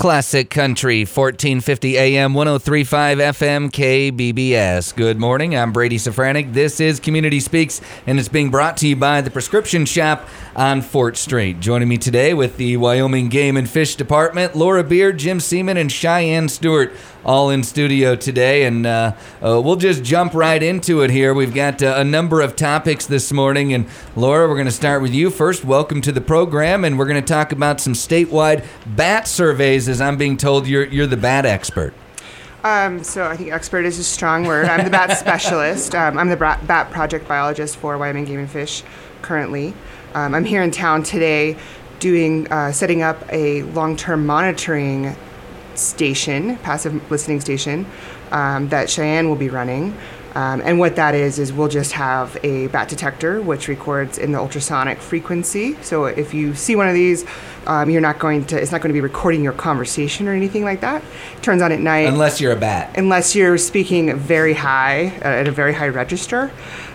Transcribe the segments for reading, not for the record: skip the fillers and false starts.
Classic Country, 1450 AM, 103.5 FM, KBBS. Good morning, I'm Brady Safranek. This is Community Speaks, and it's being brought to you by the Prescription Shop on Fort Street. Joining me today with the Wyoming Game and Fish Department, Laura Beard, Jim Seaman, and Cheyenne Stewart, all in studio today, and we'll just jump right into it here. We've got a number of topics this morning, and Laura, we're going to start with you first. Welcome to the program, and we're going to talk about some statewide bat surveys, as I'm being told you're the bat expert. So I think expert is a strong word. I'm the bat specialist. I'm the bat project biologist for Wyoming Game and Fish currently. I'm here in town today setting up a long-term monitoring station, passive listening station, that Cheyenne will be running. And what that is we'll just have a bat detector which records in the ultrasonic frequency. So if you see one of these, it's not going to be recording your conversation or anything like that. It turns on at night. Unless you're a bat. Unless you're speaking very high, at a very high register.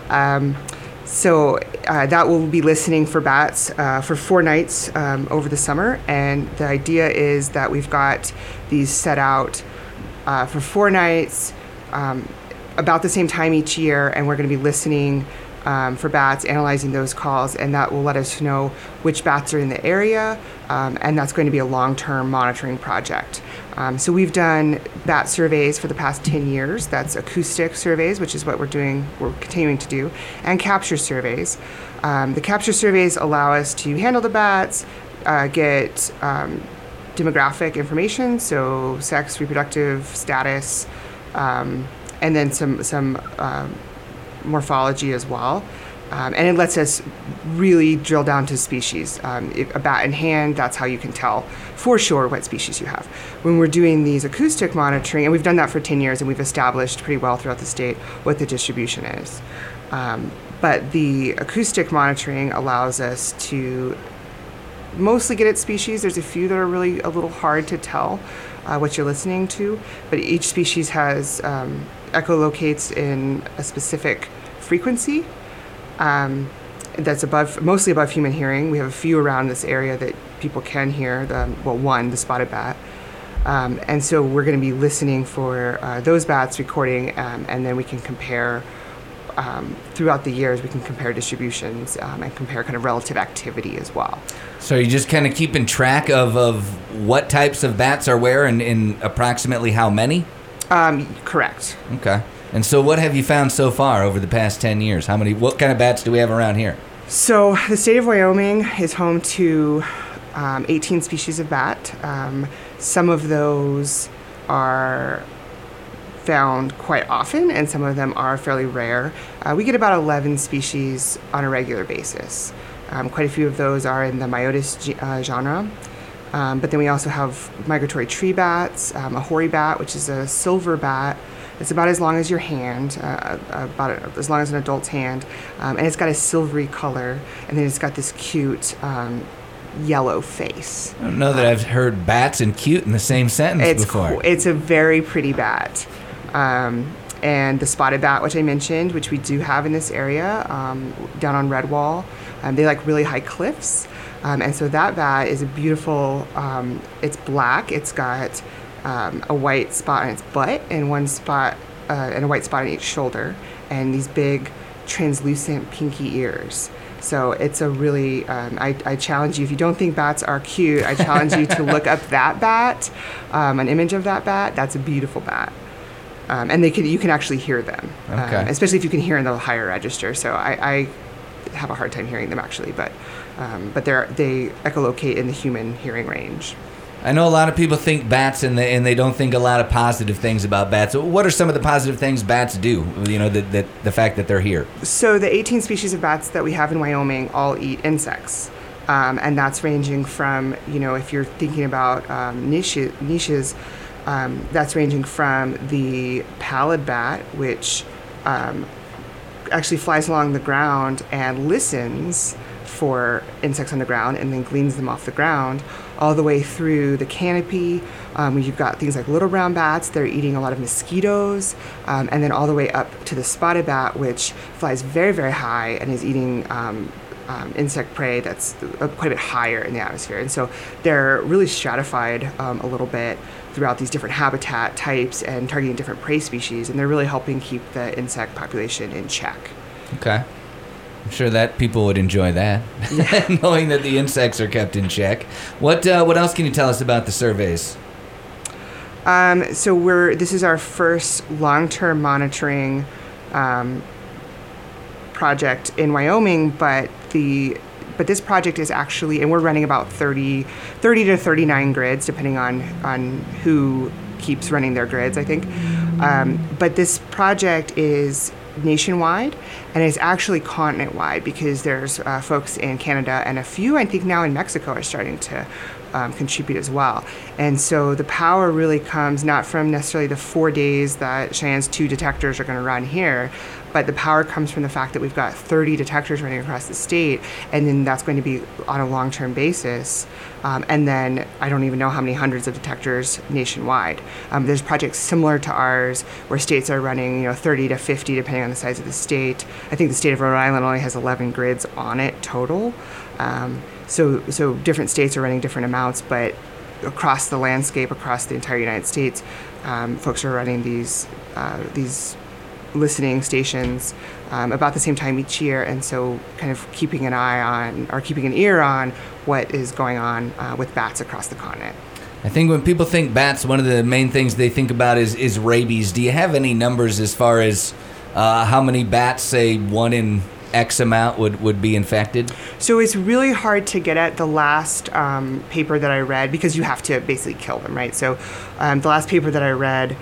So that will be listening for bats for 4 nights over the summer. And the idea is that we've got these set out for 4 nights about the same time each year. And we're going to be listening for bats, analyzing those calls. And that will let us know which bats are in the area. And that's going to be a long-term monitoring project. So we've done bat surveys for the past 10 years. That's acoustic surveys, which is what we're continuing to do, and capture surveys. The capture surveys allow us to handle the bats, get demographic information, so sex, reproductive status, and then some morphology as well. And it lets us really drill down to species. If a bat in hand, that's how you can tell for sure what species you have. When we're doing these acoustic monitoring, and we've done that for 10 years, and we've established pretty well throughout the state what the distribution is. But the acoustic monitoring allows us to mostly get at species. There's a few that are really a little hard to tell what you're listening to, but each species has echolocates in a specific frequency. That's mostly above human hearing. We have a few around this area that people can hear. The spotted bat. And so we're going to be listening for those bats, recording, and then we can compare throughout the years. We can compare distributions and compare kind of relative activity as well. So you're just kind of keeping track of what types of bats are where and approximately how many? Correct. Okay. And so what have you found so far over the past 10 years? What kind of bats do we have around here? So the state of Wyoming is home to 18 species of bat. Some of those are found quite often, and some of them are fairly rare. We get about 11 species on a regular basis. Quite a few of those are in the Myotis genre. But then we also have migratory tree bats, a hoary bat, which is a silver bat. It's about as long as your hand, about as long as an adult's hand, and it's got a silvery color, and then it's got this cute yellow face. I don't know that I've heard bats and cute in the same sentence before. It's a very pretty bat. And the spotted bat, which I mentioned, which we do have in this area, down on Redwall, they like really high cliffs. And so that bat is a beautiful, it's black, it's got a white spot on its butt and one spot and a white spot on each shoulder, and these big translucent pinky ears. So it's a really, I challenge you, if you don't think bats are cute, I challenge you to look up that bat, an image of that bat. That's a beautiful bat. And you can actually hear them, especially if you can hear in the higher register. So I have a hard time hearing them actually, but they echolocate in the human hearing range. I know a lot of people think bats and they don't think a lot of positive things about bats. What are some of the positive things bats do, the fact that they're here? So the 18 species of bats that we have in Wyoming all eat insects. And that's ranging from, if you're thinking about niches, that's ranging from the pallid bat, which actually flies along the ground and listens for insects on the ground and then gleans them off the ground, all the way through the canopy. You've got things like little brown bats. They're eating a lot of mosquitoes, and then all the way up to the spotted bat, which flies very, very high and is eating insect prey that's quite a bit higher in the atmosphere. And so they're really stratified a little bit throughout these different habitat types and targeting different prey species, and they're really helping keep the insect population in check. Okay. I'm sure that people would enjoy that, yeah. Knowing that the insects are kept in check. What else can you tell us about the surveys? So this is our first long-term monitoring project in Wyoming, but this project is actually, and we're running about 30 to 39 grids, depending on who keeps running their grids, I think. But this project is nationwide, and it's actually continent-wide, because there's folks in Canada, and a few, I think now in Mexico, are starting to contribute as well. And so the power really comes not from necessarily the 4 days that Cheyenne's 2 detectors are going to run here, but the power comes from the fact that we've got 30 detectors running across the state, and then that's going to be on a long-term basis. And then I don't even know how many hundreds of detectors nationwide. There's projects similar to ours where states are running, 30 to 50, depending on the size of the state. I think the state of Rhode Island only has 11 grids on it total. So different states are running different amounts, but across the landscape, across the entire United States, folks are running these listening stations about the same time each year, and so kind of keeping an eye on, or keeping an ear on, what is going on with bats across the continent. I think when people think bats, one of the main things they think about is rabies. Do you have any numbers as far as how many bats, say, one in X amount would be infected? So it's really hard to get at the last paper that I read, because you have to basically kill them, right? So the last paper that I read,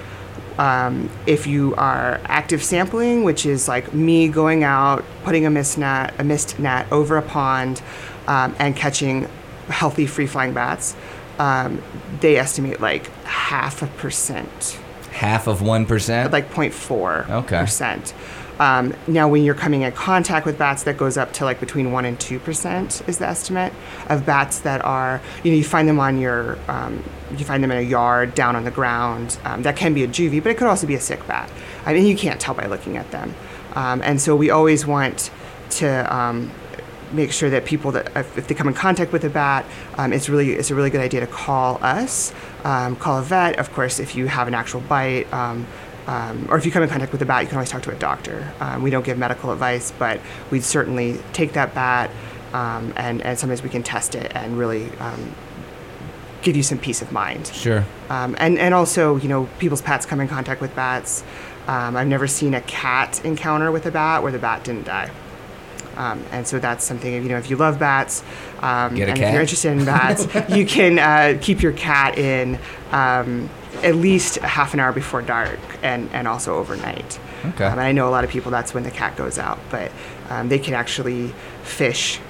if you are active sampling, which is like me going out, putting a mist net over a pond, and catching healthy free-flying bats, they estimate like 0.5%. Half of 1%? Like 0.4%. Okay. Now, when you're coming in contact with bats, that goes up to like between 1% and 2% is the estimate of bats that are, you find them on you find them in a yard, down on the ground. That can be a juvie, but it could also be a sick bat. I mean, you can't tell by looking at them. And so we always want to make sure that people that if they come in contact with a bat, it's a really good idea to call us, call a vet. Of course, if you have an actual bite, or if you come in contact with a bat, you can always talk to a doctor. We don't give medical advice, but we'd certainly take that bat, and sometimes we can test it and really give you some peace of mind. Sure. And also, people's pets come in contact with bats. I've never seen a cat encounter with a bat where the bat didn't die. And so that's something, if you love bats, and if you're interested in bats, you can keep your cat in at least half an hour before dark, and also overnight. Okay. And I know a lot of people, that's when the cat goes out, but they can actually fish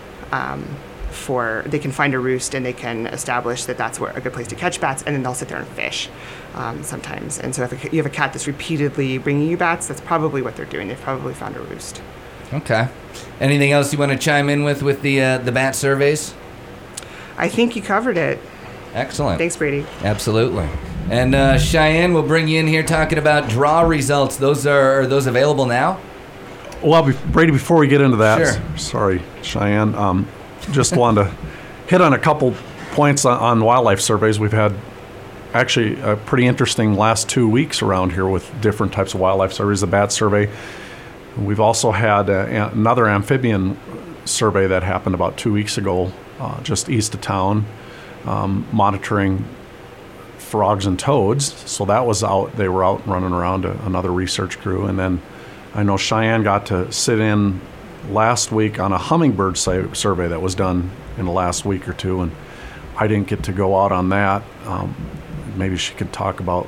they can find a roost, and they can establish that that's a good place to catch bats, and then they'll sit there and fish sometimes. And so if you have a cat that's repeatedly bringing you bats, that's probably what they're doing. They've probably found a roost. Okay. Anything else you want to chime in with the bat surveys? I think you covered it. Excellent. Thanks, Brady. Absolutely. And Cheyenne, we'll bring you in here talking about draw results. Are those available now? Well, Brady, before we get into that, sure. Sorry, Cheyenne, just wanted to hit on a couple points on wildlife surveys. We've had actually a pretty interesting last 2 weeks around here with different types of wildlife surveys. The bat survey. We've also had another amphibian survey that happened about 2 weeks ago, just east of town, monitoring frogs and toads. So that was out. They were out running around, another research crew. And then I know Cheyenne got to sit in last week on a hummingbird survey that was done in the last week or two, and I didn't get to go out on that. Maybe she could talk about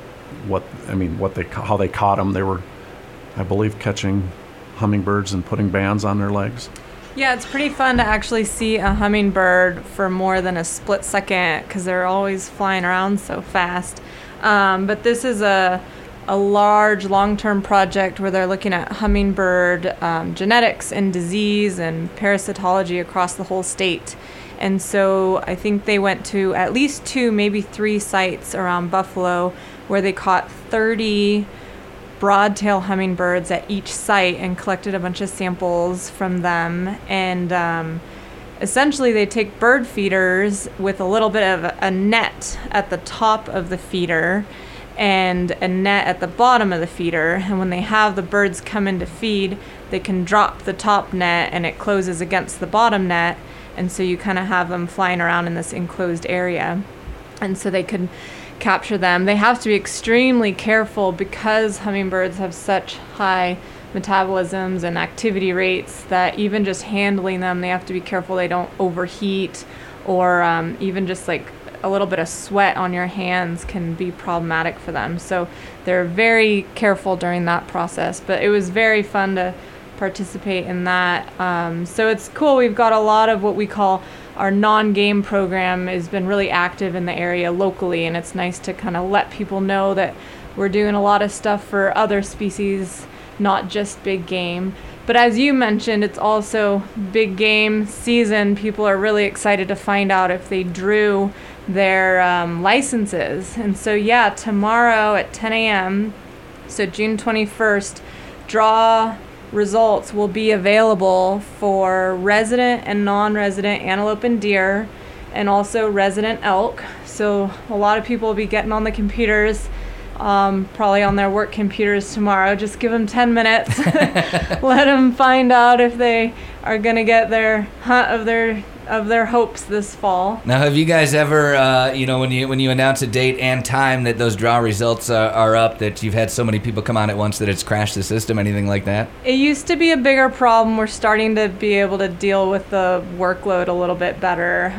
how they caught them. They were, I believe, catching hummingbirds and putting bands on their legs. Yeah, it's pretty fun to actually see a hummingbird for more than a split second, because they're always flying around so fast. But this is a large long-term project where they're looking at hummingbird genetics and disease and parasitology across the whole state. And so I think they went to at least 2, maybe 3 sites around Buffalo where they caught 30 broadtail hummingbirds at each site and collected a bunch of samples from them. And essentially they take bird feeders with a little bit of a net at the top of the feeder and a net at the bottom of the feeder. And when they have the birds come in to feed, they can drop the top net and it closes against the bottom net. And so you kind of have them flying around in this enclosed area. And so they could capture them. They have to be extremely careful because hummingbirds have such high metabolisms and activity rates that even just handling them, they have to be careful they don't overheat, or even just like a little bit of sweat on your hands can be problematic for them. So they're very careful during that process. But it was very fun to participate in that. So it's cool. We've got a lot of what we call our non-game program has been really active in the area locally, and it's nice to kind of let people know that we're doing a lot of stuff for other species, not just big game. But as you mentioned, it's also big game season. People are really excited to find out if they drew their licenses. And so yeah, tomorrow at 10 a.m., so June 21st, draw results will be available for resident and non-resident antelope and deer, and also resident elk. So a lot of people will be getting on the computers, probably on their work computers tomorrow. Just give them 10 minutes, let them find out if they are going to get their hunt of their hopes this fall. Now, have you guys ever, when you announce a date and time that those draw results are up, that you've had so many people come on at once that it's crashed the system, anything like that? It used to be a bigger problem. We're starting to be able to deal with the workload a little bit better.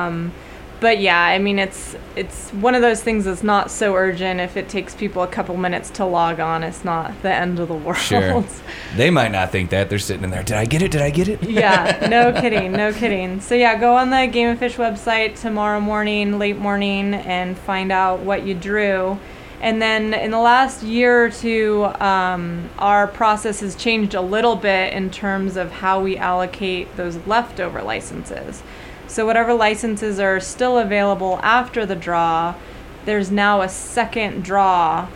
But yeah, I mean, it's one of those things that's not so urgent. If it takes people a couple minutes to log on, it's not the end of the world. Sure. They might not think that. They're sitting in there, did I get it? Yeah, no kidding. So yeah, go on the Game & Fish website tomorrow morning, late morning, and find out what you drew. And then in the last year or two, our process has changed a little bit in terms of how we allocate those leftover licenses. So whatever licenses are still available after the draw, there's now a second draw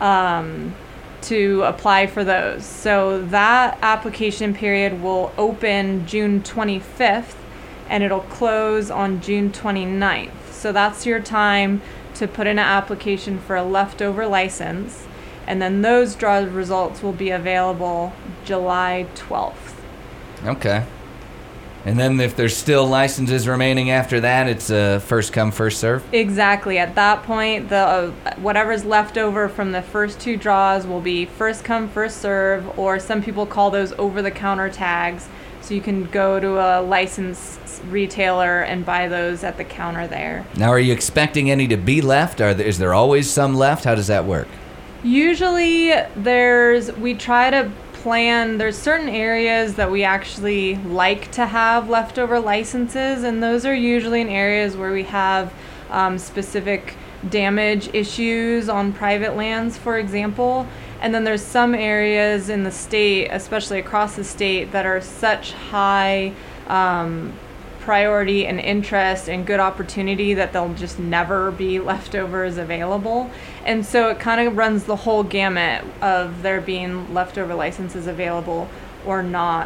to apply for those. So that application period will open June 25th and it'll close on June 29th. So that's your time to put in an application for a leftover license, and then those draw results will be available July 12th. Okay. And then if there's still licenses remaining after that, it's first come, first serve? Exactly. At that point, the whatever's left over from the first two draws will be first come, first serve, or some people call those over-the-counter tags. So you can go to a licensed retailer and buy those at the counter there. Now, are you expecting any to be left? Is there always some left? How does that work? Usually we try to plan, there's certain areas that we actually like to have leftover licenses, and those are usually in areas where we have specific damage issues on private lands, for example. And then there's some areas in the state, especially across the state, that are such high priority and interest and good opportunity that there'll just never be leftovers available. And so it kind of runs the whole gamut of there being leftover licenses available or not.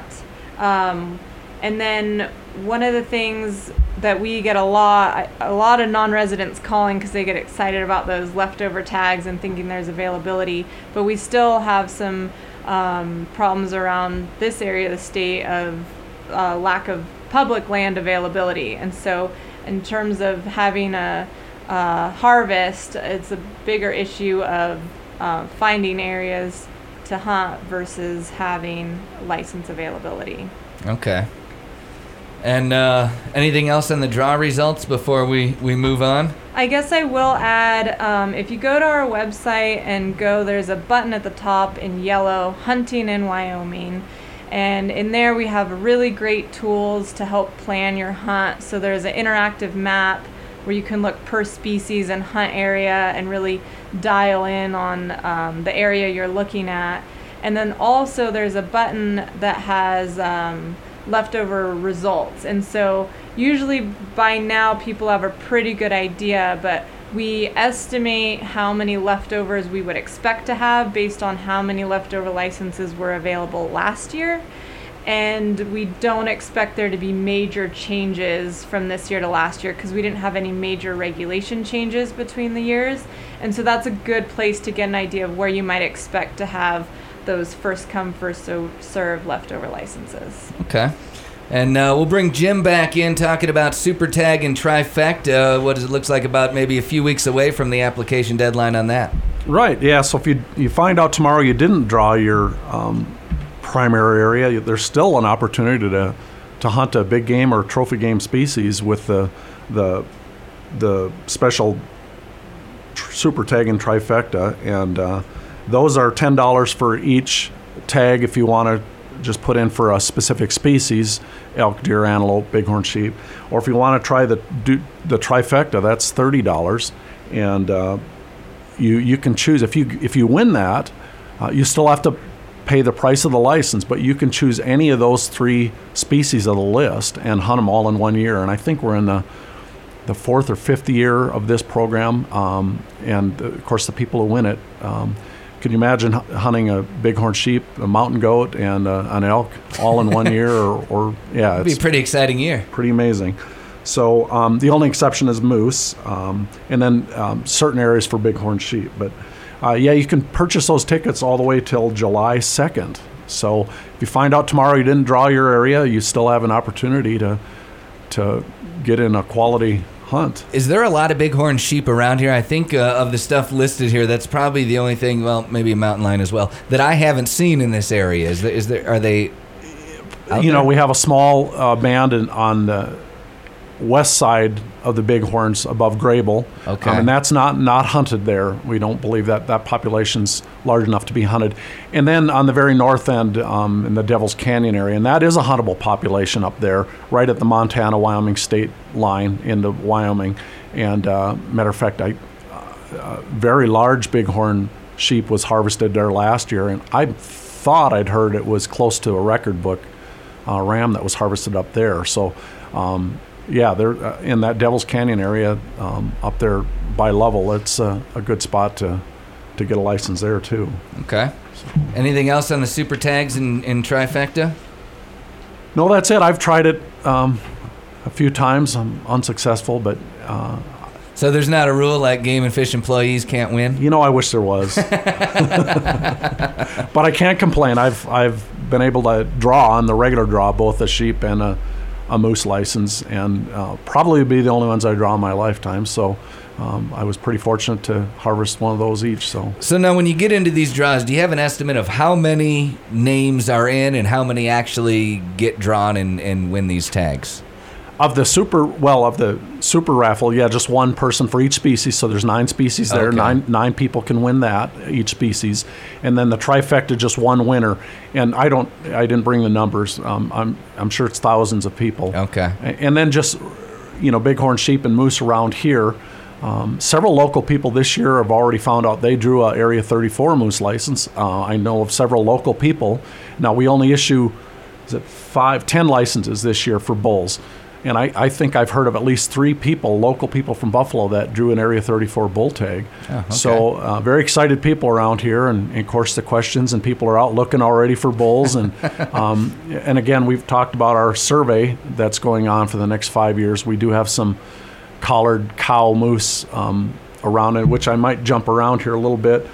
And then one of the things that we get a lot of non-residents calling because they get excited about those leftover tags and thinking there's availability, but we still have some problems around this area of the state of lack of public land availability. And so in terms of having a harvest, it's a bigger issue of finding areas to hunt versus having license availability. Okay. And anything else on the draw results before we move on? I guess I will add, if you go to our website and there's a button at the top in yellow, Hunting in Wyoming. And in there we have really great tools to help plan your hunt. So there's an interactive map where you can look per species and hunt area and really dial in on the area you're looking at. And then also there's a button that has leftover results. And so usually by now people have a pretty good idea, but we estimate how many leftovers we would expect to have based on how many leftover licenses were available last year. And we don't expect there to be major changes from this year to last year because we didn't have any major regulation changes between the years. And so that's a good place to get an idea of where you might expect to have those first come, first serve leftover licenses. Okay. And we'll bring Jim back in talking about Super Tag and Trifecta. What does it look like about maybe a few weeks away from the application deadline on that? Right, yeah. So if you find out tomorrow you didn't draw your primary area, there's still an opportunity to hunt a big game or trophy game species with the special Super Tag and Trifecta, and those are $10 for each tag if you want to just put in for a specific species, elk, deer, antelope, bighorn sheep, or if you want to try the Trifecta, that's $30, and you can choose. If you win that, you still have to pay the price of the license, but you can choose any of those 3 species of the list and hunt them all in 1 year. And I think we're in the 4th or 5th year of this program, and of course the people who win it. Can you imagine hunting a bighorn sheep, a mountain goat, and an elk all in 1 year? Or yeah, it'd be a pretty exciting year. Pretty amazing. So the only exception is moose, and then certain areas for bighorn sheep. But yeah, you can purchase those tickets all the way till July 2nd. So if you find out tomorrow you didn't draw your area, you still have an opportunity to get in a quality hunt. Is there a lot of bighorn sheep around here? I think of the stuff listed here, that's probably the only thing, well, maybe a mountain lion as well, that I haven't seen in this area. Are they out there? We have a small band on the west side of the Bighorns above Grable. Okay. And that's not hunted there. We don't believe that population's large enough to be hunted. And then on the very north end, in the Devil's Canyon area, and that is a huntable population up there, right at the Montana-Wyoming state line into Wyoming. And matter of fact, very large bighorn sheep was harvested there last year, and I thought I'd heard it was close to a record book ram that was harvested up there. So yeah, they're in that Devil's Canyon area up there by Lovell. It's a good spot to get a license there too. Okay. So. Anything else on the Super Tags in Trifecta? No, that's it. I've tried it a few times. I'm unsuccessful, but so there's not a rule like Game and Fish employees can't win? I wish there was. But I can't complain. I've been able to draw on the regular draw both a sheep and a moose license, and probably be the only ones I draw in my lifetime. So I was pretty fortunate to harvest one of those each. So now when you get into these draws, do you have an estimate of how many names are in and how many actually get drawn and win these tags? Of the super raffle, yeah, just one person for each species. So there's 9 species there. Okay. Nine people can win that, each species. And then the Trifecta, just one winner. And I didn't bring the numbers. I'm sure it's thousands of people. Okay. And then just bighorn sheep and moose around here. Several local people this year have already found out they drew a Area 34 moose license. I know of several local people. Now we only issue 10 licenses this year for bulls. And I think I've heard of at least 3 local people from Buffalo, that drew an Area 34 bull tag. Oh, okay. So very excited people around here, and of course the questions, and people are out looking already for bulls. And and again, we've talked about our survey that's going on for the next 5 years. We do have some collared cow moose around it, which I might jump around here a little bit.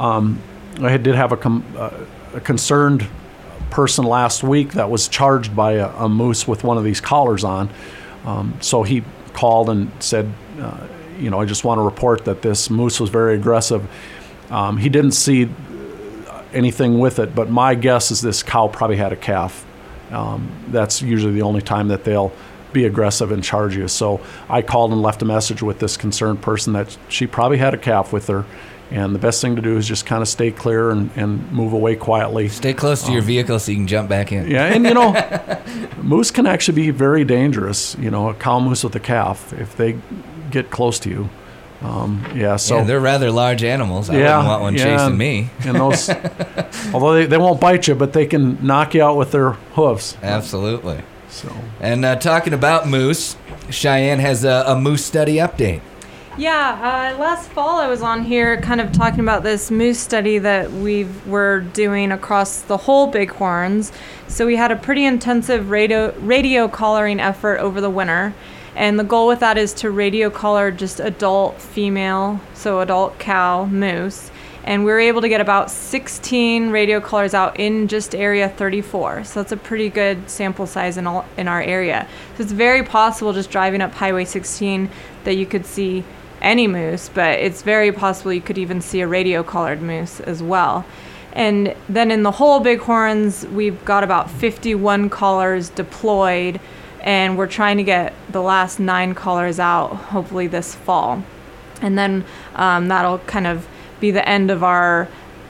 I did have a concerned person last week that was charged by a moose with one of these collars on. So he called and said, I just want to report that this moose was very aggressive. He didn't see anything with it, but my guess is this cow probably had a calf. That's usually the only time that they'll be aggressive and charge you. So I called and left a message with this concerned person that she probably had a calf with her. And the best thing to do is just kind of stay clear and move away quietly. Stay close to your vehicle so you can jump back in. Yeah, and moose can actually be very dangerous. A cow moose with a calf, if they get close to you. Yeah, they're rather large animals. I wouldn't want one chasing me. And those, although they won't bite you, but they can knock you out with their hoofs. Absolutely. So. And talking about moose, Cheyenne has a moose study update. Yeah, last fall I was on here kind of talking about this moose study that we're doing across the whole Bighorns. So we had a pretty intensive radio collaring effort over the winter. And the goal with that is to radio collar just adult female, so adult cow moose. And we were able to get about 16 radio collars out in just area 34. So that's a pretty good sample size in our area. So it's very possible just driving up Highway 16 that you could see any moose, but it's very possible you could even see a radio collared moose as well. And then in the whole Bighorns, we've got about 51 collars deployed, and we're trying to get the last 9 collars out hopefully this fall. And then that'll kind of be the end of our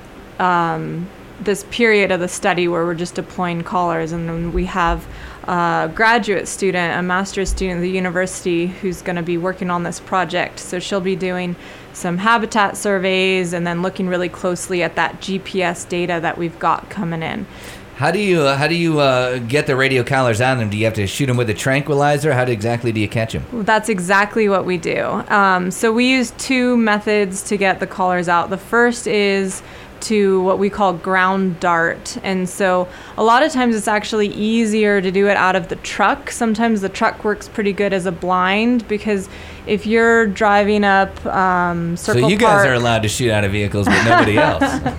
this period of the study where we're just deploying collars. And then we have a graduate student, a master's student at the university, who's going to be working on this project. So she'll be doing some habitat surveys and then looking really closely at that GPS data that we've got coming in. How do you get the radio collars on them? Do you have to shoot them with a tranquilizer? How exactly do you catch them? Well, that's exactly what we do. So we use 2 methods to get the collars out. The first is to what we call ground dart. And so a lot of times it's actually easier to do it out of the truck. Sometimes the truck works pretty good as a blind, because if you're driving up Circle So you guys are allowed to shoot out of vehicles, but nobody else.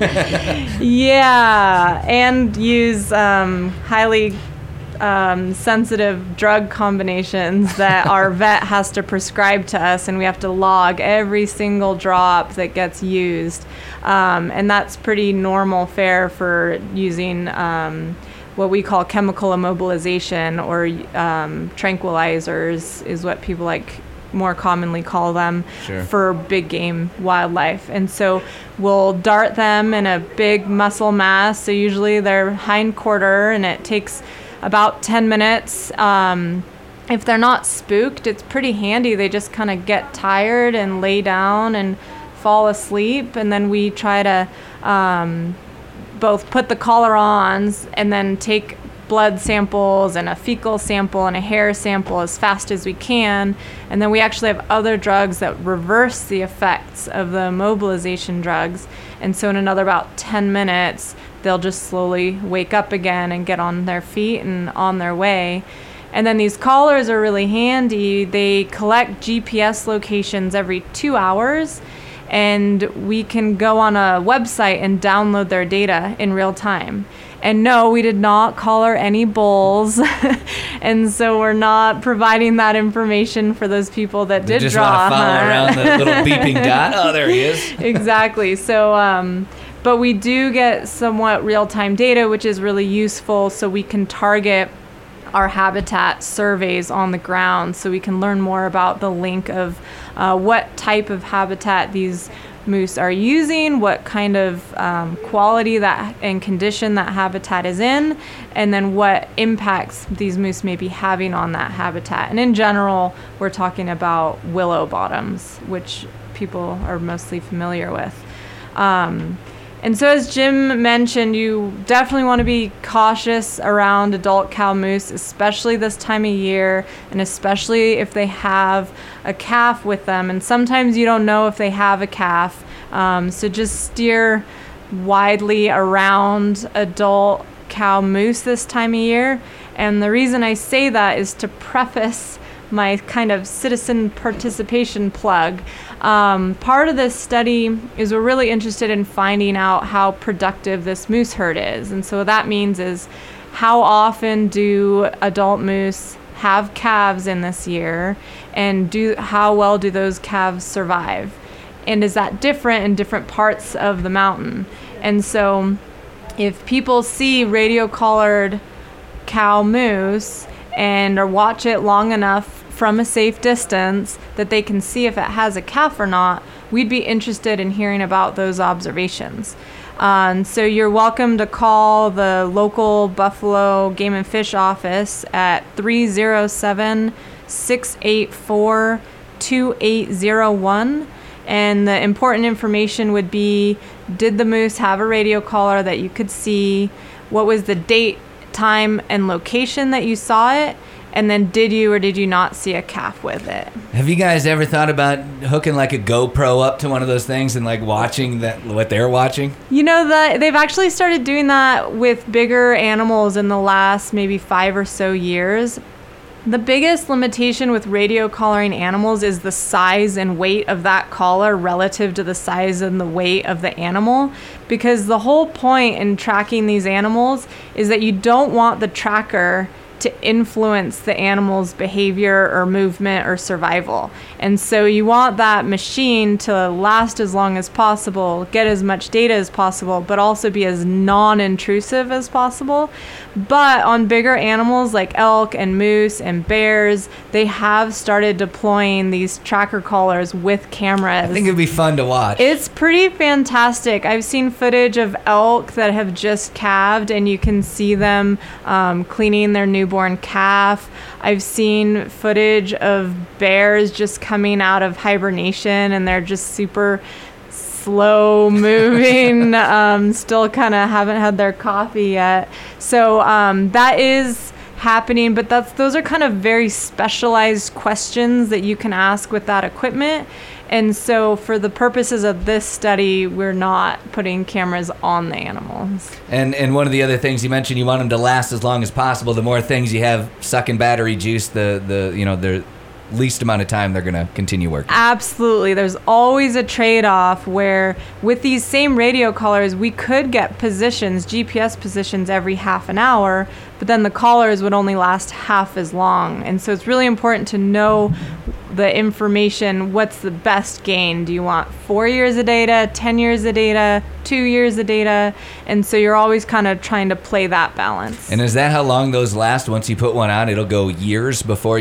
Yeah, and use highly sensitive drug combinations that our vet has to prescribe to us, and we have to log every single drop that gets used. And that's pretty normal fare for using what we call chemical immobilization, or tranquilizers is what people more commonly call them. Sure. For big game wildlife. And so we'll dart them in a big muscle mass, so usually they're hind quarter, and it takes about 10 minutes. If they're not spooked, it's pretty handy. They just kind of get tired and lay down and fall asleep, and then we try to both put the collar on and then take blood samples and a fecal sample and a hair sample as fast as we can. And then we actually have other drugs that reverse the effects of the immobilization drugs. And so in another about 10 minutes, they'll just slowly wake up again and get on their feet and on their way. And then these collars are really handy. They collect GPS locations every 2 hours, and we can go on a website and download their data in real time. And no, we did not collar any bulls, and so we're not providing that information for those people that did just draw. Want to follow around the little beeping dot. Oh, there he is. Exactly. So, but we do get somewhat real-time data, which is really useful, so we can target our habitat surveys on the ground, so we can learn more about the link of what type of habitat these moose are using, what kind of quality that and condition that habitat is in, and then what impacts these moose may be having on that habitat. And in general, we're talking about willow bottoms, which people are mostly familiar with. And so as Jim mentioned, you definitely want to be cautious around adult cow moose, especially this time of year, and especially if they have a calf with them. And sometimes you don't know if they have a calf. So just steer widely around adult cow moose this time of year. And the reason I say that is to preface my kind of citizen participation plug. Part of this study is we're really interested in finding out how productive this moose herd is. And so what that means is, how often do adult moose have calves in this year, and how well do those calves survive? And is that different in different parts of the mountain? And so if people see radio collared cow moose and or watch it long enough from a safe distance that they can see if it has a calf or not, we'd be interested in hearing about those observations. So you're welcome to call the local Buffalo Game and Fish office at 307-684-2801. And the important information would be, did the moose have a radio collar that you could see? What was the date, time, and location that you saw it? And then did you or did you not see a calf with it? Have you guys ever thought about hooking like a GoPro up to one of those things and like watching what they're watching? You know, they've actually started doing that with bigger animals in the last maybe 5 or so years. The biggest limitation with radio collaring animals is the size and weight of that collar relative to the size and the weight of the animal, because the whole point in tracking these animals is that you don't want the tracker to influence the animal's behavior or movement or survival. And so you want that machine to last as long as possible, get as much data as possible, but also be as non-intrusive as possible. But on bigger animals like elk and moose and bears, they have started deploying these tracker collars with cameras. I think it'd be fun to watch. It's pretty fantastic. I've seen footage of elk that have just calved, and you can see them cleaning their newborn calf. I've seen footage of bears just coming out of hibernation, and they're just super slow moving, still kind of haven't had their coffee yet. So that is happening, but those are kind of very specialized questions that you can ask with that equipment. And so for the purposes of this study, we're not putting cameras on the animals. And one of the other things you mentioned, you want them to last as long as possible. The more things you have sucking battery juice, the least amount of time they're going to continue working. Absolutely. There's always a trade-off where with these same radio collars, we could get positions, GPS positions every half an hour, but then the collars would only last half as long. And so it's really important to know the information. What's the best gain? Do you want 4 years of data, 10 years of data, 2 years of data? And so you're always kind of trying to play that balance. And is that how long those last? Once you put one on, it'll go years before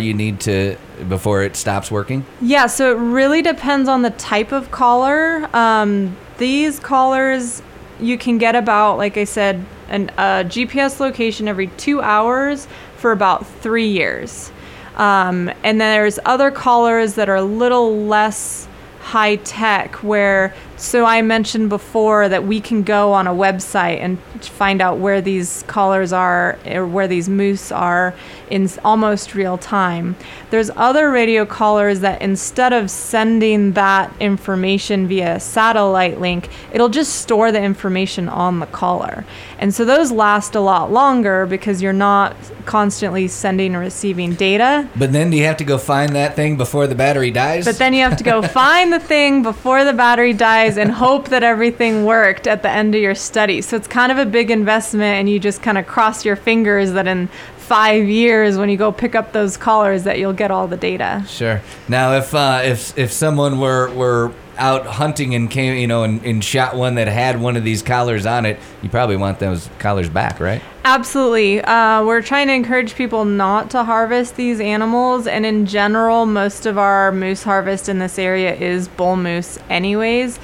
it stops working? Yeah, so it really depends on the type of collar. These collars, you can get about, like I said, a GPS location every 2 hours for about 3 years. And then there's other collars that are a little less high tech so I mentioned before that we can go on a website and find out where these collars are or where these moose are in almost real time. There's other radio collars that instead of sending that information via satellite link, it'll just store the information on the collar. And so those last a lot longer because you're not constantly sending or receiving data. But then do you have to go find that thing before the battery dies? But then you have to go find the thing before the battery dies and hope that everything worked at the end of your study. So it's kind of a big investment, and you just kind of cross your fingers that in 5 years when you go pick up those collars that you'll get all the data. Sure. Now, if someone were out hunting and came, and shot one that had one of these collars on it, you probably want those collars back, right? Absolutely. We're trying to encourage people not to harvest these animals, and in general, most of our moose harvest in this area is bull moose anyways.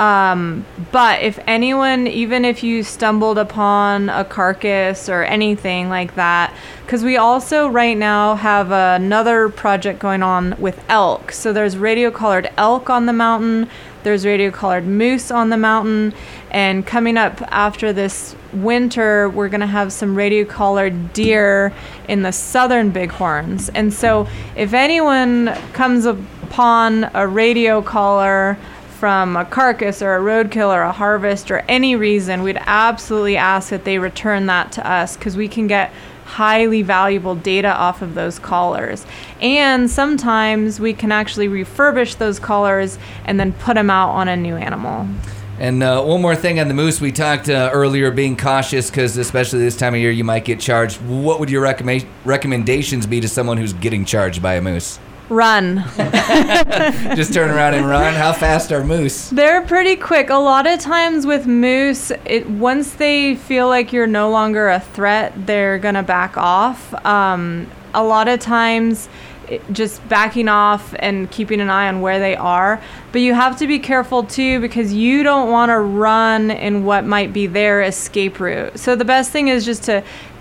But if anyone, even if you stumbled upon a carcass or anything like that, because we also right now have another project going on with elk. So there's radio collared elk on the mountain, there's radio collared moose on the mountain, and coming up after this winter, we're going to have some radio collared deer in the southern bighorns. And so if anyone comes upon a radio collar from a carcass or a roadkill or a harvest or any reason, we'd absolutely ask that they return that to us, because we can get highly valuable data off of those collars. And sometimes we can actually refurbish those collars and then put them out on a new animal. And one more thing on the moose. We talked earlier being cautious because especially this time of year you might get charged. What would your recommendations be to someone who's getting charged by a moose? Run. Just turn around and run? How fast are moose? They're pretty quick. A lot of times with moose, once they feel like you're no longer a threat, they're going to back off. A lot of times just backing off and keeping an eye on where they are. But you have to be careful too, because you don't want to run in what might be their escape route. So the best thing is just to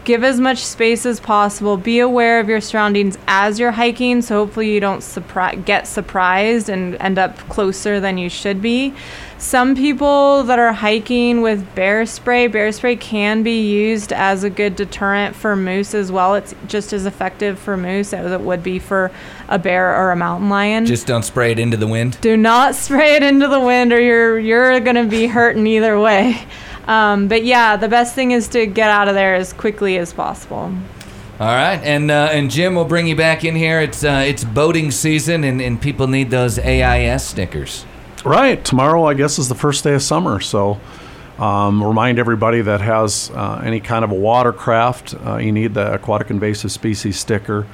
Give as much space as possible. Be aware of your surroundings as you're hiking, so hopefully you don't get surprised and end up closer than you should be. Some people that are hiking with bear spray can be used as a good deterrent for moose as well. It's just as effective for moose as it would be for a bear or a mountain lion. Just don't spray it into the wind. Do not spray it into the wind, or you're going to be hurting either way. But yeah, the best thing is to get out of there as quickly as possible. All right, and Jim, we'll bring you back in here. It's boating season, and people need those AIS stickers. Right. Tomorrow, I guess, is the first day of summer. So remind everybody that has any kind of a watercraft, you need the aquatic invasive species sticker.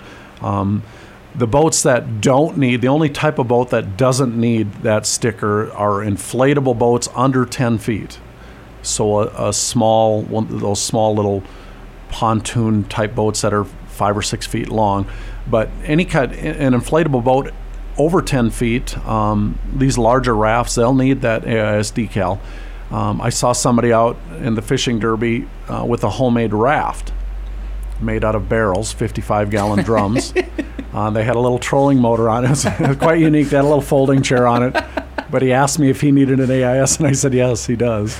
The boats that don't need, the only type of boat that doesn't need that sticker are inflatable boats under 10 feet. So a small, one of those small little pontoon type boats that are 5 or 6 feet long. But any kind, an inflatable boat over 10 feet, these larger rafts, they'll need that AIS decal. I saw somebody out in the fishing derby with a homemade raft made out of barrels, 55-gallon drums. They had a little trolling motor on it. It was quite unique. They had a little folding chair on it. But he asked me if he needed an AIS, and I said, yes, he does.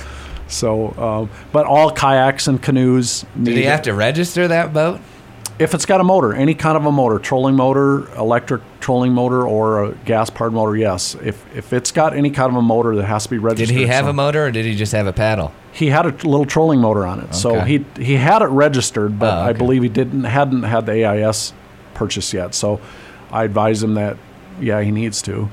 So, but all kayaks and canoes need. Did he have to register that boat? If it's got a motor, any kind of a motor, trolling motor, electric trolling motor, or a gas-powered motor, yes. If it's got any kind of a motor that has to be registered. Did he have a motor, or did he just have a paddle? He had a little trolling motor on it. Okay. So he had it registered, but I believe he hadn't had the AIS purchased yet. So I advised him that, yeah, he needs to.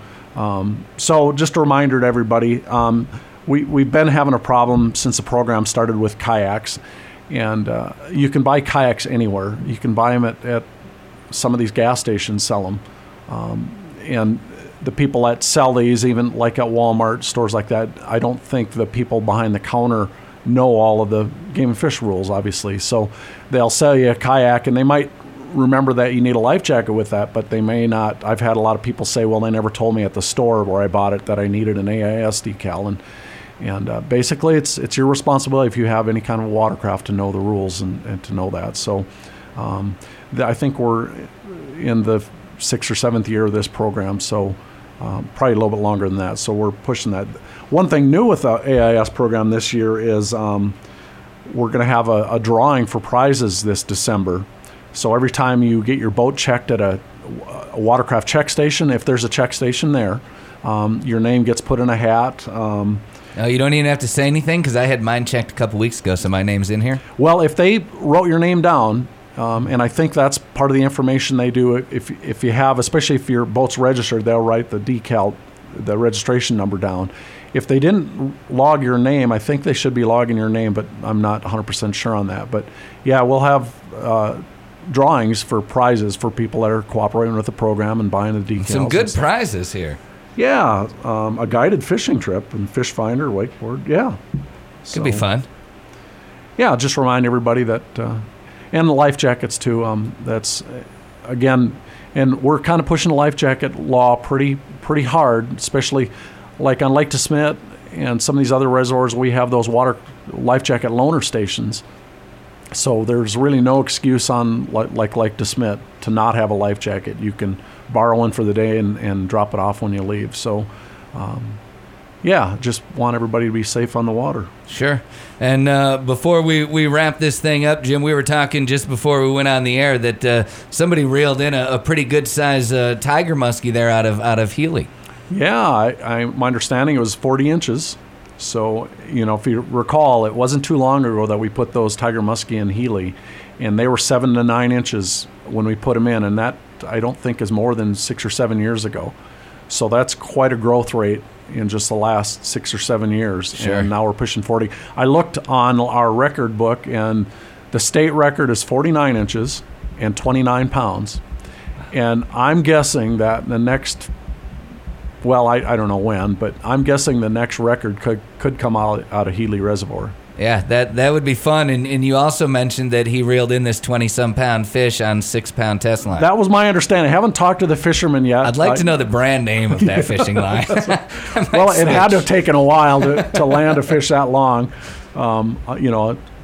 So just a reminder to everybody, we've been having a problem since the program started with kayaks. And you can buy kayaks anywhere. You can buy them at some of these gas stations, sell them. And the people that sell these, even like at Walmart, stores like that, I don't think the people behind the counter know all of the game and fish rules, obviously. So they'll sell you a kayak, and they might remember that you need a life jacket with that, but they may not. I've had a lot of people say, well, they never told me at the store where I bought it that I needed an AIS decal. And basically, it's your responsibility if you have any kind of watercraft to know the rules and to know that. So I think we're in the 6th or 7th year of this program, so probably a little bit longer than that. So we're pushing that. One thing new with the AIS program this year is we're going to have a drawing for prizes this December. So every time you get your boat checked at a watercraft check station, if there's a check station there, your name gets put in a hat. Oh, you don't even have to say anything? Because I had mine checked a couple weeks ago, so my name's in here? Well, if they wrote your name down, and I think that's part of the information they do, if you have, especially if your boat's registered, they'll write the decal, the registration number down. If they didn't log your name, I think they should be logging your name, but I'm not 100% sure on that. But yeah, we'll have drawings for prizes for people that are cooperating with the program and buying the decals. Some good prizes here. Yeah, a guided fishing trip and fish finder, wakeboard, yeah. Could be fun. Yeah, just remind everybody that, and the life jackets too, that's, again, and we're kind of pushing the life jacket law pretty hard, especially like on Lake DeSmet and some of these other reservoirs, we have those life jacket loaner stations. So there's really no excuse on like Lake DeSmet to not have a life jacket. You can borrow one for the day and drop it off when you leave. So, yeah, just want everybody to be safe on the water. Sure. And before we wrap this thing up, Jim, we were talking just before we went on the air that somebody reeled in a pretty good size tiger muskie there out of Healy. Yeah, my understanding it was 40 inches. So, if you recall, it wasn't too long ago that we put those tiger muskie in Healy, and they were 7 to 9 inches when we put them in, and that I don't think is more than 6 or 7 years ago. So that's quite a growth rate in just the last 6 or 7 years. Sure. And now we're pushing 40. I looked on our record book, and the state record is 49 inches and 29 pounds. And I'm guessing that the next, well, I don't know when, but I'm guessing the next record could come out of Healy Reservoir. Yeah, that would be fun. And you also mentioned that he reeled in this 20-some pound fish on 6-pound test line. That was my understanding. I haven't talked to the fisherman yet. I'd like to know the brand name of that fishing line. Well, it had to have taken a while to land a fish that long. A 20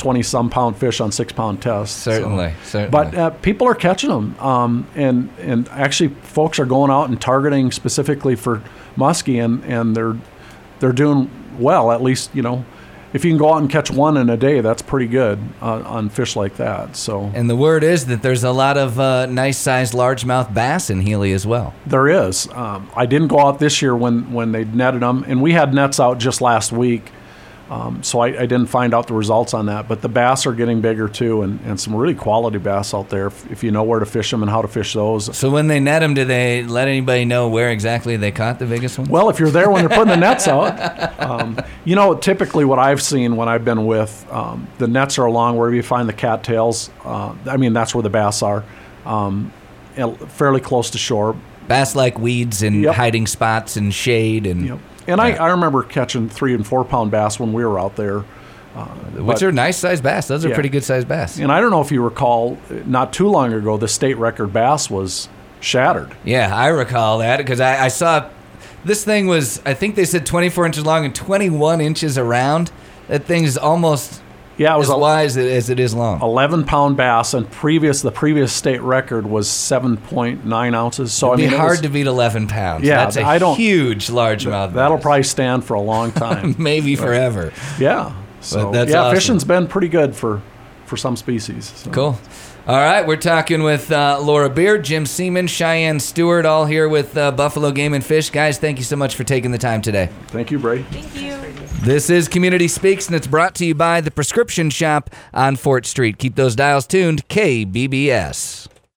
20-some pound fish on 6-pound tests. Certainly. But people are catching them, and actually folks are going out and targeting specifically for muskie, and they're doing well. At least, if you can go out and catch one in a day, that's pretty good on fish like that. So, and the word is that there's a lot of nice-sized largemouth bass in Healy as well. There is. I didn't go out this year when they netted them, and we had nets out just last week, so I didn't find out the results on that. But the bass are getting bigger too, and some really quality bass out there if you know where to fish them and how to fish those. So when they net them, do they let anybody know where exactly they caught the biggest one? Well, if you're there when they're putting the nets out, typically what I've seen when I've been with, the nets are along wherever you find the cattails. That's where the bass are, fairly close to shore. Bass like weeds and hiding spots and shade and. Yep. And I remember catching 3 and 4 pound bass when we were out there. Which are nice sized bass. Those are pretty good sized bass. And I don't know if you recall, not too long ago, the state record bass was shattered. Yeah, I recall that because I saw this thing was, I think they said 24 inches long and 21 inches around. That thing is almost as wide as it is long. 11-pound bass, and the previous state record was 7.9 ounces. So it'd be hard to beat 11 pounds. Yeah, that's a huge largemouth. That'll probably stand for a long time. Maybe forever. Yeah. So that's awesome. Fishing's been pretty good for some species. So. Cool. All right, we're talking with Laura Beard, Jim Seaman, Cheyenne Stewart, all here with Buffalo Game and Fish. Guys, thank you so much for taking the time today. Thank you, Brady. Thank you. This is Community Speaks, and it's brought to you by the Prescription Shop on Fort Street. Keep those dials tuned, KBBS.